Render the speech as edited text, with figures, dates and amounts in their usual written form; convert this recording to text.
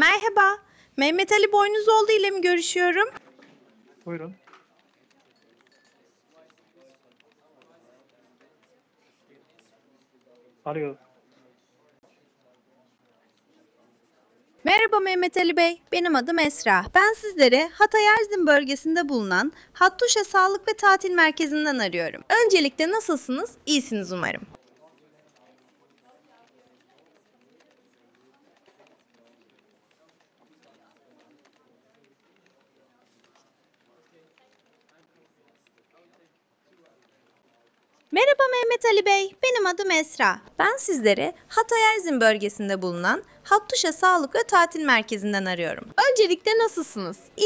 Merhaba, Mehmet Ali Boynuzoğlu ile mi görüşüyorum? Buyurun. Alo. Merhaba Mehmet Ali Bey, benim adım Esra. Ben sizleri Hatay Erzin bölgesinde bulunan Hattuşa Sağlık ve Tatil Merkezi'nden arıyorum. Öncelikle nasılsınız? İyisiniz umarım. Merhaba Mehmet Ali Bey, benim adım Esra. Ben sizleri Hatay Erzin bölgesinde bulunan Hattuşa Sağlık ve Tatil Merkezi'nden arıyorum. Öncelikle nasılsınız?